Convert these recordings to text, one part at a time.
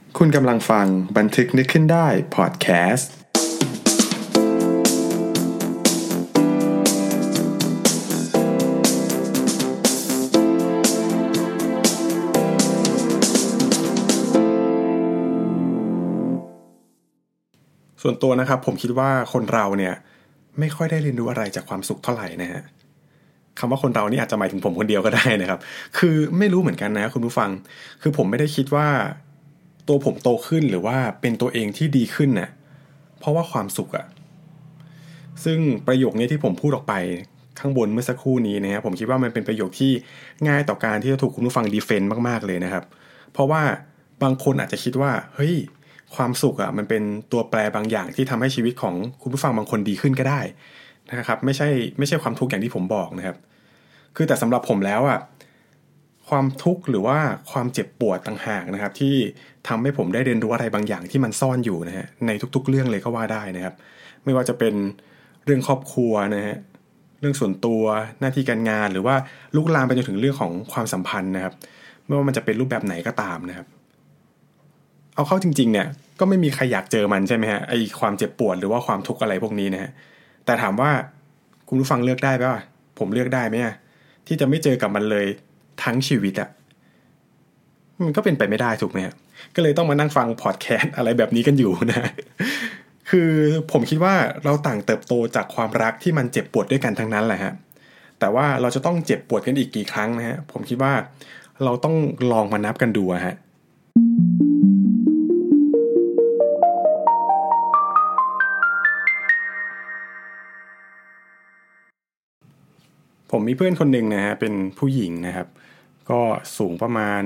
คุณกำลังฟังบันทึกนึกขึ้นได้พอดแคสต์ส่วนตัวนะครับผมคิดว่าคนเราเนี่ยไม่ค่อยได้เรียนรู้อะไรจากความสุขเท่าไหร่นะฮะคำว่าคนเรานี่อาจจะหมายถึงผมคนเดียวก็ได้นะครับคือไม่รู้เหมือนกันนะคุณผู้ฟังคือผมไม่ได้คิดว่าตัวผมโตขึ้นหรือว่าเป็นตัวเองที่ดีขึ้นน่ะเพราะว่าความสุขอะซึ่งประโยคนี้ที่ผมพูดออกไปข้างบนเมื่อสักครู่นี้นะฮะผมคิดว่ามันเป็นประโยคที่ง่ายต่อการที่จะถูกคุณผู้ฟังดีเฟนต์มากๆเลยนะครับเพราะว่าบางคนอาจจะคิดว่าเฮ้ยความสุขอะมันเป็นตัวแปรบางอย่างที่ทำให้ชีวิตของคุณผู้ฟังบางคนดีขึ้นก็ได้นะครับไม่ใช่ความทุกข์อย่างที่ผมบอกนะครับคือแต่สำหรับผมแล้วอะความทุกข์หรือว่าความเจ็บปวดต่างหากนะครับที่ทำให้ผมได้เรียนรู้อะไรบางอย่างที่มันซ่อนอยู่นะฮะในทุกๆเรื่องเลยก็ว่าได้นะครับไม่ว่าจะเป็นเรื่องครอบครัวนะฮะเรื่องส่วนตัวหน้าที่การงานหรือว่าลุกลามไปจนถึงเรื่องของความสัมพันธ์นะครับไม่ว่ามันจะเป็นรูปแบบไหนก็ตามนะครับเอาเข้าจริงๆเนี่ยก็ไม่มีใครอยากเจอมันใช่ไหมฮะไอความเจ็บปวดหรือว่าความทุกข์อะไรพวกนี้นะฮะแต่ถามว่าคุณผู้ฟังเลือกได้ป่ะผมเลือกได้ไหมที่จะไม่เจอกับมันเลยทั้งชีวิตอะมันก็เป็นไปไม่ได้ถูกไหมฮะก็เลยต้องมานั่งฟังพอดแคสต์อะไรแบบนี้กันอยู่นะคือผมคิดว่าเราต่างเติบโตจากความรักที่มันเจ็บปวดด้วยกันทั้งนั้นแหละฮะแต่ว่าเราจะต้องเจ็บปวดกันอีกกี่ครั้งนะฮะผมคิดว่าเราต้องลองมานับกันดูฮะผมมีเพื่อนคนหนึ่งนะฮะเป็นผู้หญิงนะครับก็สูงประมาณ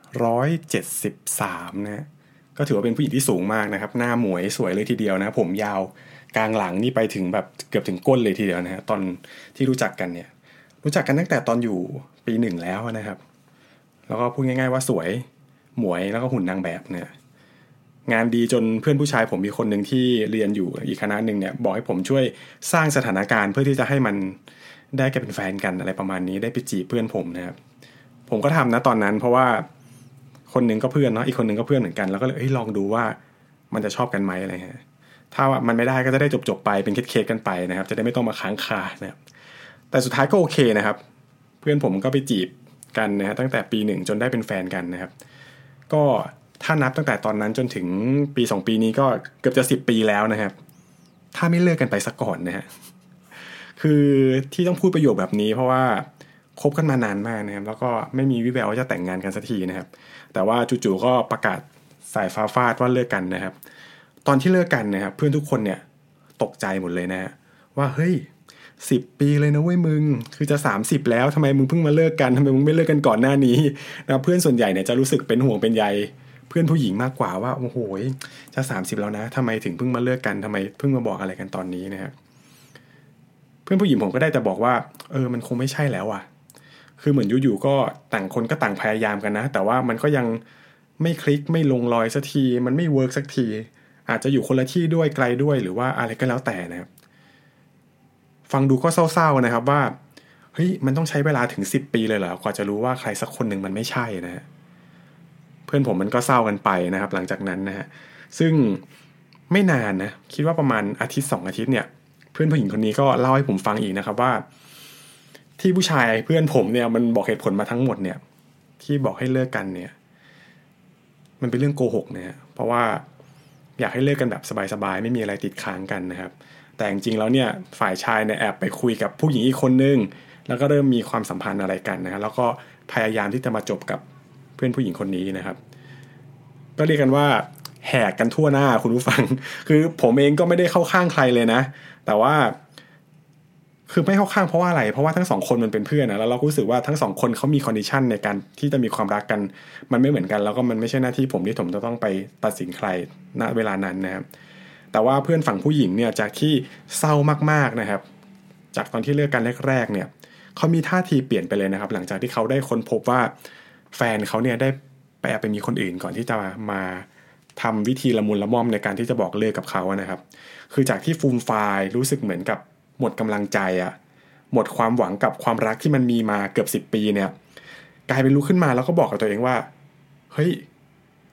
173นะฮะก็ถือว่าเป็นผู้หญิงที่สูงมากนะครับหน้าหมวยสวยเลยทีเดียวนะผมยาวกลางหลังนี่ไปถึงแบบเกือบถึงก้นเลยทีเดียวนะฮะตอนที่รู้จักกันเนี่ยรู้จักกันตั้งแต่ตอนอยู่ปีหนึ่งแล้วนะครับแล้วก็พูดง่ายๆว่าสวยหมวยแล้วก็หุ่นนางแบบเนี่ยงานดีจนเพื่อนผู้ชายผมมีคนหนึ่งที่เรียนอยู่อีกคณะหนึ่งเนี่ยบอกให้ผมช่วยสร้างสถานการณ์เพื่อที่จะให้มันได้กันเป็นแฟนกันอะไรประมาณนี้ได้ไปจีบเพื่อนผมนะครับผมก็ทำนะตอนนั้นเพราะว่าคนหนึ่งก็เพื่อนเนาะอีกคนหนึ่งก็เพื่อนเหมือนกันแล้วก็เลยลองดูว่ามันจะชอบกันไหมอะไรฮะถ้าว่ามันไม่ได้ก็จะได้จบๆไปเป็นเคสๆกันไปนะครับจะได้ไม่ต้องมาค้างคานะครับแต่สุดท้ายก็โอเคนะครับเพื่อนผมก็ไปจีบกันนะฮะตั้งแต่ปี1จนได้เป็นแฟนกันนะครับก็ถ้านับตั้งแต่ตอนนั้นจนถึงปี2ปีนี้ก็เกือบจะ10ปีแล้วนะครับถ้าไม่เลิกกันไปซะก่อนนะฮะคือที่ต้องพูดประโยคแบบนี้เพราะว่าคบกันมานานมากนะครับแล้วก็ไม่มีวิแววว่าจะแต่งงานกันสักทีนะครับแต่ว่าจู่ๆก็ประกาศสายฟ้าฟาดว่าเลิกกันนะครับตอนที่เลิกกันนะครับเพื่อนทุกคนเนี่ยตกใจหมดเลยนะฮะว่าเฮ้ย10 ปีเลยนะเว้ยมึงคือจะ30แล้วทำไมมึงเพิ่งมาเลิกกันทำไมมึงไม่เลิกกันก่อนหน้านี้นะเพื่อนส่วนใหญ่เนี่ยจะรู้สึกเป็นห่วงเป็นใยเพื่อนผู้หญิงมากกว่าว่าโอ้โหจะ30แล้วนะทำไมถึงเพิ่งมาเลิกกันทำไมเพิ่งมาบอกอะไรกันตอนนี้นะครับเพื่อนผู้หญิงผมก็ได้แต่บอกว่ามันคงไม่ใช่แล้วอ่ะคือเหมือนอยู่ๆก็ต่างคนก็ต่างพยายามกันนะแต่ว่ามันก็ยังไม่คลิกไม่ลงรอยสักทีมันไม่เวิร์กสักทีอาจจะอยู่คนละที่ด้วยไกลด้วยหรือว่าอะไรก็แล้วแต่นะครับฟังดูก็เศร้าๆนะครับว่าเฮ้ยมันต้องใช้เวลาถึง10 ปีเลยเหรอกว่าจะรู้ว่าใครสักคนหนึ่งมันไม่ใช่นะฮะเพื่อนผมมันก็เศร้ากันไปนะครับหลังจากนั้นนะฮะซึ่งไม่นานนะคิดว่าประมาณอาทิตย์2อาทิตย์เนี่ยเพื่อนผู้หญิงคนนี้ก็เล่าให้ผมฟังอีกนะครับว่าที่ผู้ชายเพื่อนผมเนี่ยมันบอกเหตุผลมาทั้งหมดเนี่ยที่บอกให้เลิกกันเนี่ยมันเป็นเรื่องโกหกนะฮะเพราะว่าอยากให้เลิกกันแบบสบายๆไม่มีอะไรติดค้างกันนะครับแต่จริงๆแล้วเนี่ยฝ่ายชายเนี่ยแอบไปคุยกับผู้หญิงอีกคนนึงแล้วก็เริ่มมีความสัมพันธ์อะไรกันนะฮะแล้วก็พยายามที่จะมาจบกับเพื่อนผู้หญิงคนนี้นะครับก็เรียกกันว่าแหกกันทั่วหน้าคุณผู้ฟังคือผมเองก็ไม่ได้เข้าข้างใครเลยนะแต่ว่าคือไม่เข้าข้างเพราะว่าอะไรเพราะว่าทั้งสองคนมันเป็นเพื่อนนะแล้วเราก็รู้สึกว่าทั้งสองคนเขามีคอนดิชันในการที่จะมีความรักกันมันไม่เหมือนกันแล้วก็มันไม่ใช่หน้าที่ผมที่ผมจะต้องไปตัดสินใครณเวลานั้นนะครับแต่ว่าเพื่อนฝั่งผู้หญิงเนี่ยจากที่เศร้ามากๆนะครับจากตอนที่เลิกกันแรกๆเนี่ยเขามีท่าทีเปลี่ยนไปเลยนะครับหลังจากที่เขาได้ค้นพบว่าแฟนเขาเนี่ยได้ไปแอบไปมีคนอื่นก่อนที่จะมาทำวิธีละมุนละม่อมในการที่จะบอกเลิกกับเขานะครับคือจากที่ฟูมฟายรู้สึกเหมือนกับหมดกำลังใจอะหมดความหวังกับความรักที่มันมีมาเกือบ10 ปีเนี่ยกลายเป็นลุกขึ้นมาแล้วก็บอกกับตัวเองว่าเฮ้ย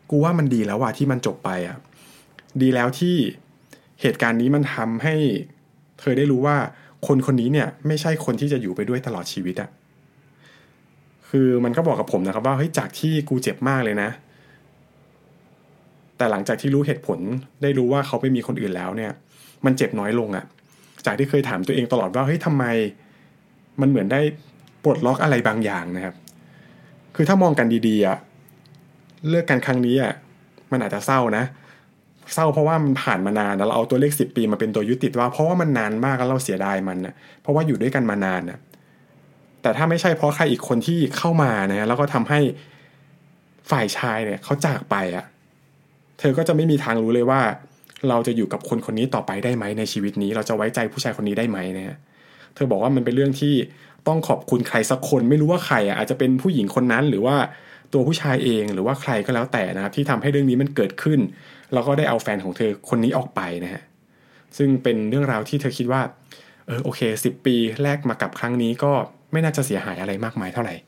กูว่ามันดีแล้วว่ะที่มันจบไปอ่ะดีแล้วที่เหตุการณ์นี้มันทำให้เธอได้รู้ว่าคนคนนี้เนี่ยไม่ใช่คนที่จะอยู่ไปด้วยตลอดชีวิตอ่ะคือมันก็บอกกับผมนะครับว่าเฮ้ยจากที่กูเจ็บมากเลยนะแต่หลังจากที่รู้เหตุผลได้รู้ว่าเขาไปมีคนอื่นแล้วเนี่ยมันเจ็บน้อยลงอ่ะจากที่เคยถามตัวเองตลอดว่าเฮ้ยทำไมมันเหมือนได้ปลดล็อกอะไรบางอย่างนะครับคือถ้ามองกันดีๆอ่ะเลิกกันครั้งนี้อ่ะมันอาจจะเศร้านะเศร้าเพราะว่ามันผ่านมานานแล้วเราเอาตัวเลข10 ปีมาเป็นตัวยึดติดว่าเพราะว่ามันนานมากแล้วเราเสียดายมันนะเพราะว่าอยู่ด้วยกันมานานนะแต่ถ้าไม่ใช่เพราะใครอีกคนที่เข้ามานะแล้วก็ทำให้ฝ่ายชายเนี่ยเขาจากไปอ่ะเธอก็จะไม่มีทางรู้เลยว่าเราจะอยู่กับคนคนนี้ต่อไปได้ไหมในชีวิตนี้เราจะไว้ใจผู้ชายคนนี้ได้ไหมเนี่ยเธอบอกว่ามันเป็นเรื่องที่ต้องขอบคุณใครสักคนไม่รู้ว่าใครอ่ะอาจจะเป็นผู้หญิงคนนั้นหรือว่าตัวผู้ชายเองหรือว่าใครก็แล้วแต่นะครับที่ทำให้เรื่องนี้มันเกิดขึ้นแล้วก็ได้เอาแฟนของเธอคนนี้ออกไปนะฮะซึ่งเป็นเรื่องราวที่เธอคิดว่าโอเค10 ปีแลกมากับครั้งนี้ก็ไม่น่าจะเสียหายอะไรมากมายเท่าไหร่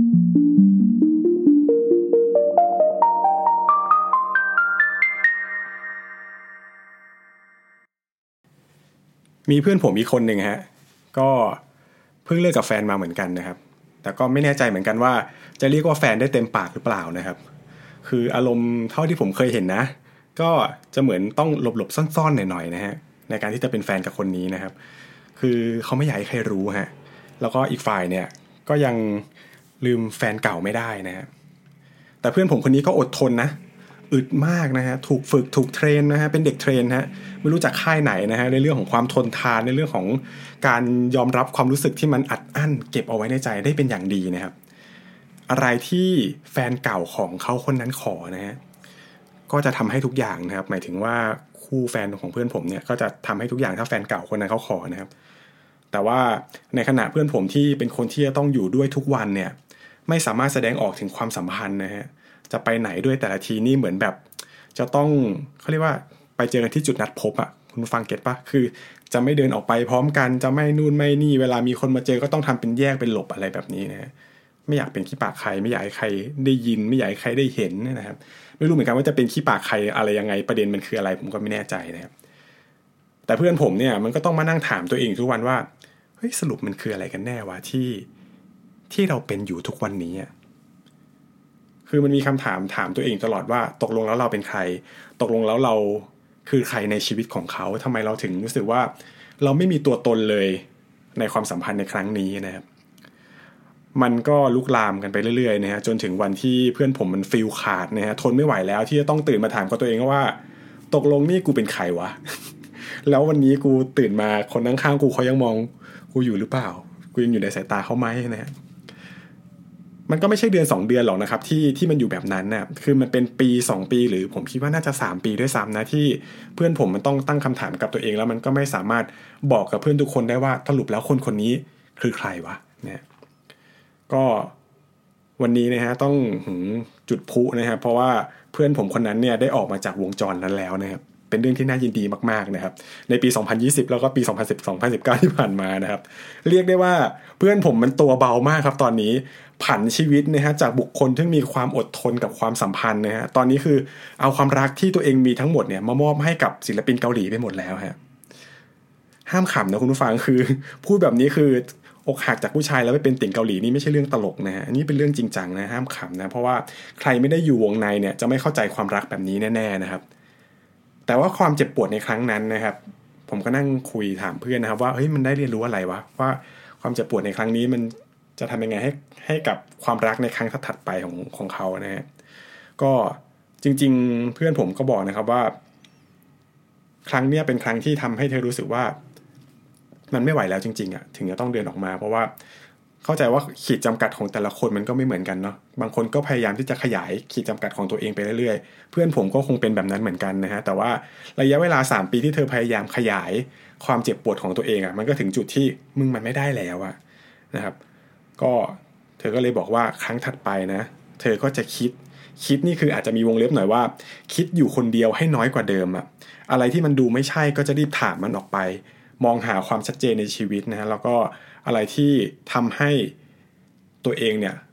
มีเพื่อนผมอีกคนหนึ่งฮะก็เพิ่งเลิกกับแฟนมาเหมือนกันนะครับแต่ก็ไม่แน่ใจเหมือนกันว่าจะเรียกว่าแฟนได้เต็มปากหรือเปล่านะครับคืออารมณ์เท่าที่ผมเคยเห็นนะก็จะเหมือนต้องหลบๆซ่อนๆหน่อยๆนะฮะในการที่จะเป็นแฟนกับคนนี้นะครับคือเขาไม่อยากให้ใครรู้ฮะแล้วก็อีกฝ่ายเนี่ยก็ยังลืมแฟนเก่าไม่ได้นะฮะแต่เพื่อนผมคนนี้ก็อดทนนะอึดมากนะฮะถูกฝึกถูกเทรนนะฮะเป็นเด็กเทรนฮะไม่รู้จากค่ายไหนนะฮะในเรื่องของความทนทานในเรื่องของการยอมรับความรู้สึกที่มันอัดอั้นเก็บเอาไว้ในใจได้เป็นอย่างดีนะครับอะไรที่แฟนเก่าของเขาคนนั้นขอนะฮะก็จะทำให้ทุกอย่างนะครับหมายถึงว่าคู่แฟนของเพื่อนผมเนี่ยก็จะทำให้ทุกอย่างถ้าแฟนเก่าคนนั้นเขาขอนะครับแต่ว่าในขณะเพื่อนผมที่เป็นคนที่จะต้องอยู่ด้วยทุกวันเนี่ยไม่สามารถแสดงออกถึงความสัมพันธ์นะฮะจะไปไหนด้วยแต่ละทีนี่เหมือนแบบจะต้องเขาเรียกว่าไปเจอกันที่จุดนัดพบอ่ะคุณฟังเก็ตปะคือจะไม่เดินออกไปพร้อมกันจะไม่นู่นไม่นี่เวลามีคนมาเจอก็ต้องทำเป็นแยกเป็นหลบอะไรแบบนี้นะไม่อยากเป็นขี้ปากใครไม่อยากให้ใครได้ยินไม่อยากให้ใครได้เห็นนะครับไม่รู้เหมือนกันว่าจะเป็นขี้ปากใครอะไรยังไงประเด็นมันคืออะไรผมก็ไม่แน่ใจนะครับแต่เพื่อนผมเนี่ยมันก็ต้องมานั่งถามตัวเองทุกวันว่าเฮ้ยสรุปมันคืออะไรกันแน่วะที่เราเป็นอยู่ทุกวันนี้คือมันมีคำถามตัวเองตลอดว่าตกลงแล้วเราเป็นใครตกลงแล้วเราคือใครในชีวิตของเขาทำไมเราถึงรู้สึกว่าเราไม่มีตัวตนเลยในความสัมพันธ์ในครั้งนี้นะครับมันก็ลุกลามกันไปเรื่อยๆนะฮะจนถึงวันที่เพื่อนผมมันฟีลขาดนะฮะทนไม่ไหวแล้วที่จะต้องตื่นมาถามกับตัวเองว่าตกลงนี่กูเป็นใครวะ แล้ววันนี้กูตื่นมาคนข้างๆกูเขายังมองกูอยู่หรือเปล่ากูยังอยู่ในสายตาเขาไหมนะฮะมันก็ไม่ใช่เดือน2 เดือนหรอกนะครับที่มันอยู่แบบนั้นน่ะคือมันเป็นปี2 ปีหรือผมคิดว่าน่าจะ3 ปีด้วยซ้ำนะที่เพื่อนผมมันต้องตั้งคำถามกับตัวเองแล้วมันก็ไม่สามารถบอกกับเพื่อนทุกคนได้ว่าสรุปแล้วคนคนนี้คือใครวะเนี่ยก็วันนี้นะฮะต้องจุดพลุนะฮะเพราะว่าเพื่อนผมคนนั้นเนี่ยได้ออกมาจากวงจรนั้นแล้วนะครับเป็นเรื่องที่น่ายินดีมากๆนะครับในปี2020แล้วก็ปี2010 2019ที่ผ่านมานะครับเรียกได้ว่าเพื่อนผมมันตัวเบามากครับตอนนี้ผันชีวิตนะฮะจากบุคคลที่มีความอดทนกับความสัมพันธ์นะฮะตอนนี้คือเอาความรักที่ตัวเองมีทั้งหมดเนี่ยมามอบให้กับศิลปินเกาหลีไปหมดแล้วฮะห้ามขำนะคุณผู้ฟังคือพูดแบบนี้คืออกหักจากผู้ชายแล้วไปเป็นติ่งเกาหลีนี่ไม่ใช่เรื่องตลกนะฮะอันนี้เป็นเรื่องจริงจังนะห้ามขำนะเพราะว่าใครไม่ได้อยู่วงในเนี่ยจะไม่เข้าใจความรักแบบนี้แน่ๆนะครับแต่ว่าความเจ็บปวดในครั้งนั้นนะครับผมก็นั่งคุยถามเพื่อนนะครับว่าเฮ้ยมันได้เรียนรู้อะไรวะว่าความเจ็บปวดในครั้งนี้มันจะทำยังไงให้กับความรักในครั้งถัดไปของเขานะฮะก็จริงๆเพื่อนผมก็บอกนะครับว่าครั้งเนี้ยเป็นครั้งที่ทำให้เธอรู้สึกว่ามันไม่ไหวแล้วจริงๆอ่ะถึงจะต้องเดินออกมาเพราะว่าเข้าใจว่าขีดจำกัดของแต่ละคนมันก็ไม่เหมือนกันเนาะบางคนก็พยายามที่จะขยายขีดจำกัดของตัวเองไปเรื่อยๆเพื่อนผมก็คงเป็นแบบนั้นเหมือนกันนะฮะแต่ว่าระยะเวลา3 ปีที่เธอพยายามขยายความเจ็บปวดของตัวเองอ่ะมันก็ถึงจุดที่มึงมันไม่ได้แล้วอ่ะนะครับก็เธอก็เลยบอกว่าครั้งถัดไปนะเธอก็จะคิดนี่คืออาจจะมีวงเล็บหน่อยว่าคิดอยู่คนเดียวให้น้อยกว่าเดิมอ่ะอะไรที่มันดูไม่ใช่ก็จะรีบถามมันออกไปมองหาความชัดเจนในชีวิตนะฮะแล้วก็อะไรที่ทำให้ตัวเองเนี่ย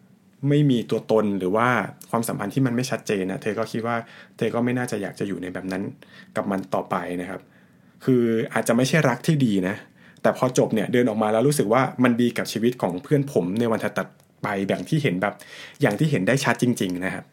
ไม่มีตัวตนหรือว่าความสัมพันธ์ที่มันไม่ชัดเจนนะเธอก็คิดว่าเธอก็ไม่น่าจะอยากจะอยู่ในแบบนั้นกับมันต่อไปนะครับคืออาจจะไม่ใช่รักที่ดีนะแต่พอจบเนี่ยเดินออกมาแล้วรู้สึกว่ามันดีกับชีวิตของเพื่อนผมในวันถัดไปแบบที่เห็นแบบอย่างที่เห็นได้ชัดจริงๆนะครับ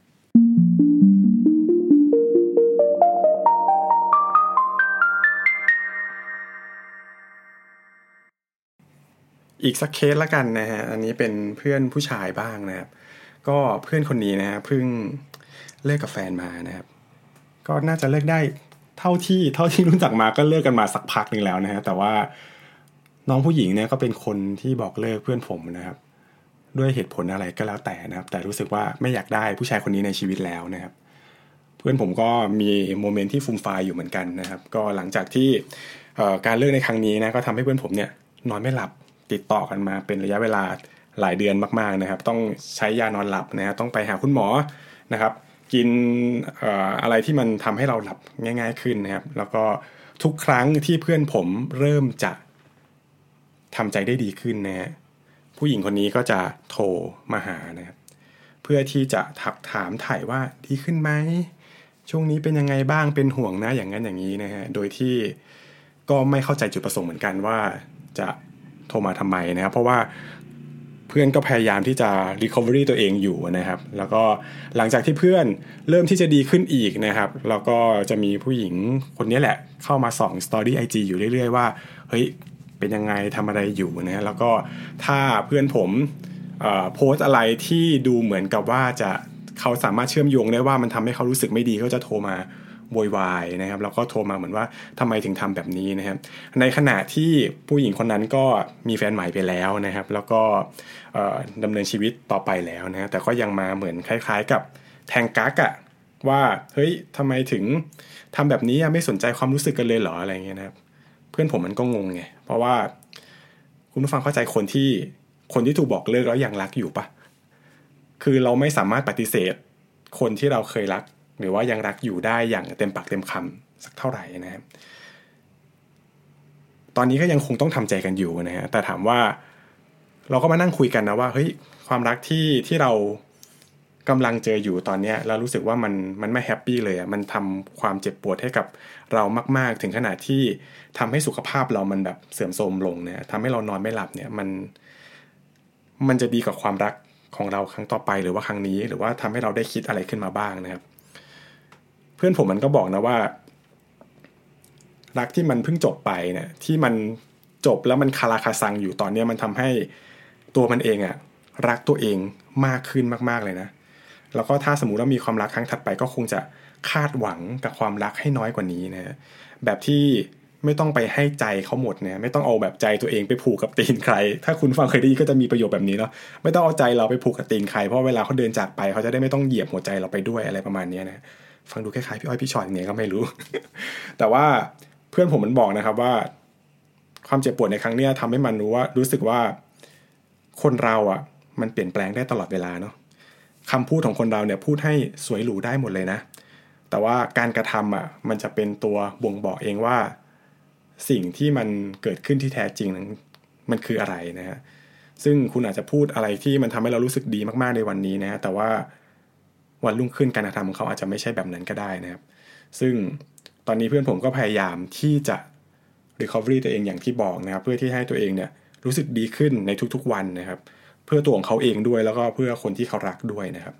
อีกสักเคสละกันนะฮะอันนี้เป็นเพื่อนผู้ชายบ้างนะครับก็เพื่อนคนนี้นะฮะเพิ่งเลิกกับแฟนมานะครับก็น่าจะเลิกได้เท่าที่รู้จักมาก็เลิกกันมาสักพักนึงแล้วนะฮะแต่ว่าน้องผู้หญิงเนี่ยก็เป็นคนที่บอกเลิกเพื่อนผมนะครับด้วยเหตุผลอะไรก็แล้วแต่นะครับแต่รู้สึกว่าไม่อยากได้ผู้ชายคนนี้ในชีวิตแล้วนะครับเพื่อนผมก็มีโมเมนต์ที่ฟูมฟายอยู่เหมือนกันนะครับก็หลังจากที่การเลิกในครั้งนี้นะก็ทำให้เพื่อนผมเนี่ยนอนไม่หลับติดต่อกันมาเป็นระยะเวลาหลายเดือนมากๆนะครับต้องใช้ยานอนหลับนะฮะต้องไปหาคุณหมอนะครับกินอะไรที่มันทำให้เราหลับง่ายๆขึ้นนะครับแล้วก็ทุกครั้งที่เพื่อนผมเริ่มจะทำใจได้ดีขึ้นนะฮะผู้หญิงคนนี้ก็จะโทรมาหานะครับเพื่อที่จะถามถ่ายว่าดีขึ้นไหมช่วงนี้เป็นยังไงบ้างเป็นห่วงนะอย่างนั้นอย่างนี้นะฮะโดยที่ก็ไม่เข้าใจจุดประสงค์เหมือนกันว่าจะโทรมาทำไมนะครับเพราะว่าเพื่อนก็พยายามที่จะ recovery ตัวเองอยู่นะครับแล้วก็หลังจากที่เพื่อนเริ่มที่จะดีขึ้นอีกนะครับแล้วก็จะมีผู้หญิงคนนี้แหละเข้ามาส่อง story IG อยู่เรื่อยๆว่าเฮ้ยเป็นยังไงทำอะไรอยู่นะแล้วก็ถ้าเพื่อนผมโพสอะไรที่ดูเหมือนกับว่าจะเขาสามารถเชื่อมโยงได้ว่ามันทำให้เขารู้สึกไม่ดีเขาจะโทรมาโวยวายนะครับแล้วก็โทรมาเหมือนว่าทำไมถึงทำแบบนี้นะครับในขณะที่ผู้หญิงคนนั้นก็มีแฟนใหม่ไปแล้วนะครับแล้วก็ดำเนินชีวิตต่อไปแล้วนะแต่ก็ยังมาเหมือนคล้ายๆกับแทงกั๊กอะว่าเฮ้ยทำไมถึงทำแบบนี้ไม่สนใจความรู้สึกกันเลยเหรออะไรเงี้ยนะครับเพื่อนผมมันก็งงไงเพราะว่าคุณผู้ฟังเข้าใจคนที่ถูกบอกเลิกแล้วยังรักอยู่ปะคือเราไม่สามารถปฏิเสธคนที่เราเคยรักหรือว่ายังรักอยู่ได้อย่างเต็มปากเต็มคำสักเท่าไหร่นะครับตอนนี้ก็ยังคงต้องทำใจกันอยู่นะฮะแต่ถามว่าเราก็มานั่งคุยกันนะว่าเฮ้ยความรักที่เรากำลังเจออยู่ตอนนี้เรารู้สึกว่ามันไม่แฮปปี้เลยอ่ะมันทำความเจ็บปวดให้กับเรามากๆถึงขนาดที่ทำให้สุขภาพเรามันแบบเสื่อมโทรมลงเนี่ยทำให้เรานอนไม่หลับเนี่ยมันจะดีกับความรักของเราครั้งต่อไปหรือว่าครั้งนี้หรือว่าทำให้เราได้คิดอะไรขึ้นมาบ้างนะครับเพื่อนผมมันก็บอกนะว่ารักที่มันเพิ่งจบไปเนี่ยที่มันจบแล้วมันคาราคาซังอยู่ตอนนี้มันทำให้ตัวมันเองอะรักตัวเองมากขึ้นมากๆเลยนะแล้วก็ถ้าสมมุติว่ามีความรักครั้งถัดไปก็คงจะคาดหวังกับความรักให้น้อยกว่านี้นะฮะแบบที่ไม่ต้องไปให้ใจเขาหมดเนี่ยไม่ต้องเอาแบบใจตัวเองไปผูกกับตีนใครถ้าคุณฟังเคยได้ยินก็จะมีประโยคแบบนี้เนาะไม่ต้องเอาใจเราไปผูกกับตีนใครเพราะเวลาเขาเดินจากไปเขาจะได้ไม่ต้องเหยียบหัวใจเราไปด้วยอะไรประมาณนี้นะฟังดูคล้ายๆพี่อ้อยพี่ชอยเนี่ยก็ไม่รู้ แต่ว่าเพื่อนผมมันบอกนะครับว่าความเจ็บปวดในครั้งนี้ทำให้มันรู้สึกว่าคนเราอ่ะมันเปลี่ยนแปลงได้ตลอดเวลาเนาะคำพูดของคนเราเนี่ยพูดให้สวยหรูได้หมดเลยนะแต่ว่าการกระทำอ่ะมันจะเป็นตัวบ่งบอกเองว่าสิ่งที่มันเกิดขึ้นที่แท้จริงนั้นมันคืออะไรนะฮะซึ่งคุณอาจจะพูดอะไรที่มันทำให้เรารู้สึกดีมากๆในวันนี้นะฮะแต่ว่าวันรุ่งขึ้นการกระทำของเขาอาจจะไม่ใช่แบบนั้นก็ได้นะครับซึ่งตอนนี้เพื่อนผมก็พยายามที่จะ recovery ตัวเองอย่างที่บอกนะครับเพื่อที่ให้ตัวเองเนี่ยรู้สึกดีขึ้นในทุกๆวันนะครับเพื่อตัวของเขาเองด้วยแล้วก็เพื่อคนที่เขารักด้วยนะครับ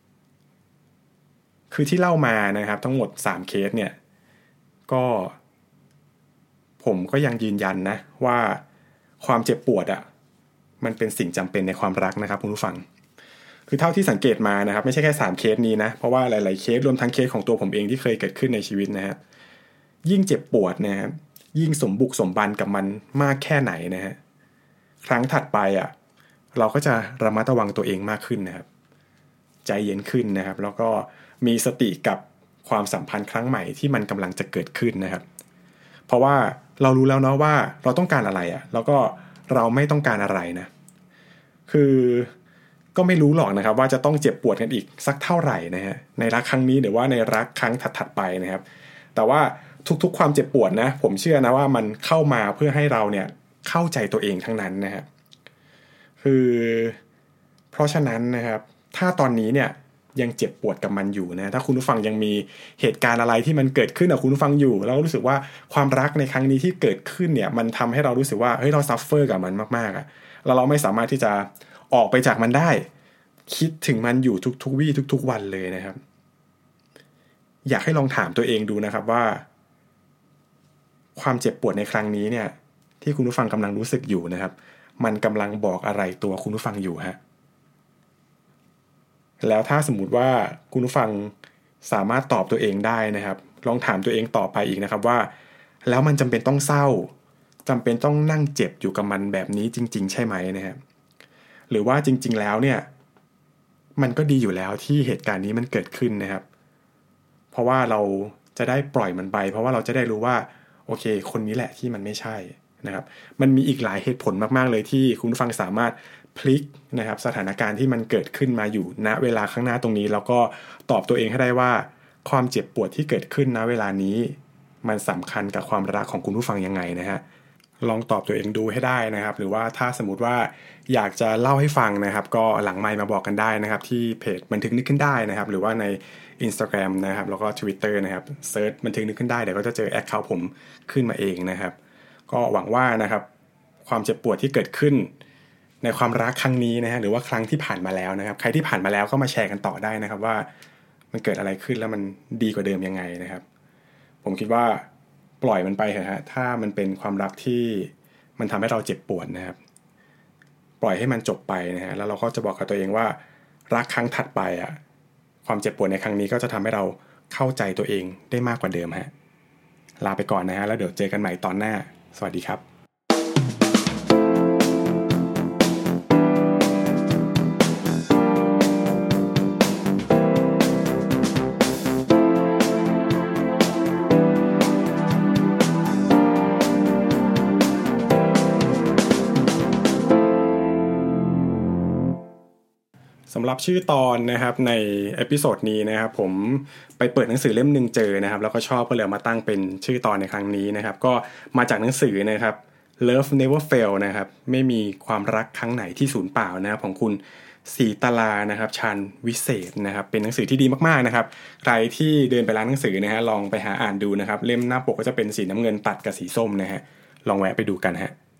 คือที่เล่ามานะครับทั้งหมด3เคสเนี่ยก็ผมก็ยังยืนยันนะว่าความเจ็บปวดอ่ะมันเป็นสิ่งจำเป็นในความรักนะครับคุณผู้ฟังคือเท่าที่สังเกตมานะครับไม่ใช่แค่3เคสนี้นะเพราะว่าหลายๆเคสรวมทั้งเคสของตัวผมเองที่เคยเกิดขึ้นในชีวิตนะครับยิ่งเจ็บปวดนะครับยิ่งสมบุกสมบันกับมันมากแค่ไหนนะฮะครั้งถัดไปอ่ะเราก็จะระมัดระวังตัวเองมากขึ้นนะครับใจเย็นขึ้นนะครับแล้วก็มีสติกับความสัมพันธ์ครั้งใหม่ที่มันกำลังจะเกิดขึ้นนะครับเพราะว่าเรารู้แล้วเนาะว่าเราต้องการอะไรอ่ะแล้วก็เราไม่ต้องการอะไรนะคือก็ไม่รู้หรอกนะครับว่าจะต้องเจ็บปวดกันอีกสักเท่าไหร่นะฮะในรักครั้งนี้หรือว่าในรักครั้งถัดๆไปนะครับแต่ว่าทุกๆความเจ็บปวดนะผมเชื่อนะว่ามันเข้ามาเพื่อให้เราเนี่ยเข้าใจตัวเองทั้งนั้นนะครับคือเพราะฉะนั้นนะครับถ้าตอนนี้เนี่ยยังเจ็บปวดกับมันอยู่นะถ้าคุณผู้ฟังยังมีเหตุการณ์อะไรที่มันเกิดขึ้นกับคุณผู้ฟังอยู่แล้วรู้สึกว่าความรักในครั้งนี้ที่เกิดขึ้นเนี่ยมันทำให้เรารู้สึกว่าเฮ้ยเราซัฟเฟอร์กับมันมากๆอะแล้วเราไม่สามารถที่จะออกไปจากมันได้คิดถึงมันอยู่ทุกๆวี่ทุกๆวันเลยนะครับอยากให้ลองถามตัวเองดูนะครับว่าความเจ็บปวดในครั้งนี้เนี่ยที่คุณผู้ฟังกำลังรู้สึกอยู่นะครับมันกำลังบอกอะไรตัวคุณผู้ฟังอยู่ฮะแล้วถ้าสมมุติว่าคุณผู้ฟังสามารถตอบตัวเองได้นะครับลองถามตัวเองต่อไปอีกนะครับว่าแล้วมันจำเป็นต้องเศร้าจำเป็นต้องนั่งเจ็บอยู่กับมันแบบนี้จริงๆใช่ไหมนะครับหรือว่าจริงๆแล้วเนี่ยมันก็ดีอยู่แล้วที่เหตุการณ์นี้มันเกิดขึ้นนะครับเพราะว่าเราจะได้ปล่อยมันไปเพราะว่าเราจะได้รู้ว่าโอเคคนนี้แหละที่มันไม่ใช่นะครับมันมีอีกหลายเหตุผลมากๆเลยที่คุณผู้ฟังสามารถพลิกนะครับสถานการณ์ที่มันเกิดขึ้นมาอยู่ณเวลาข้างหน้าตรงนี้แล้วก็ตอบตัวเองให้ได้ว่าความเจ็บปวดที่เกิดขึ้นณเวลานี้มันสำคัญกับความรักของคุณผู้ฟังยังไงนะฮะลองตอบตัวเองดูให้ได้นะครับหรือว่าถ้าสมมติว่าอยากจะเล่าให้ฟังนะครับก็หลังไมค์มาบอกกันได้นะครับที่เพจบันทึกนึกขึ้นได้นะครับหรือว่าใน Instagram นะครับแล้วก็ Twitter นะครับเซิร์ชบันทึกนึกขึ้นได้เดี๋ยวก็จะเจอแอคเคาท์ผมขึ้นมาเองนะครับก็หวังว่านะครับความเจ็บปวดที่เกิดขึ้นในความรักครั้งนี้นะฮะหรือว่าครั้งที่ผ่านมาแล้วนะครับใครที่ผ่านมาแล้วก็มาแชร์กันต่อได้นะครับว่ามันเกิดอะไรขึ้นแล้วมันดีกว่าเดิมยังไงนะครับผมคิดว่าปล่อยมันไปเถอะฮะถ้ามันเป็นความรักที่มันทำให้เราเจ็บปวดนะครับปล่อยให้มันจบไปนะฮะแล้วเราก็จะบอกกับตัวเองว่ารักครั้งถัดไปอ่ะความเจ็บปวดในครั้งนี้ก็จะทำให้เราเข้าใจตัวเองได้มากกว่าเดิมฮะลาไปก่อนนะฮะแล้วเดี๋ยวเจอกันใหม่ตอนหน้าสวัสดีครับสำหรับชื่อตอนนะครับในเอพิโซดนี้นะครับผมไปเปิดหนังสือเล่มนึงเจอนะครับแล้วก็ชอบก็เลยมาตั้งเป็นชื่อตอนในครั้งนี้นะครับก็มาจากหนังสือนะครับ Love Never Fail นะครับไม่มีความรักครั้งไหนที่สูญเปล่านะครับของคุณศรีตลานะครับชาญวิเศษนะครับเป็นหนังสือที่ดีมากๆนะครับใครที่เดินไปร้านหนังสือนะฮะลองไปหาอ่านดูนะครับเล่มหน้าปกก็จะเป็นสีน้ำเงินตัดกับสีส้มนะฮะลองแวะไปดูกันฮะ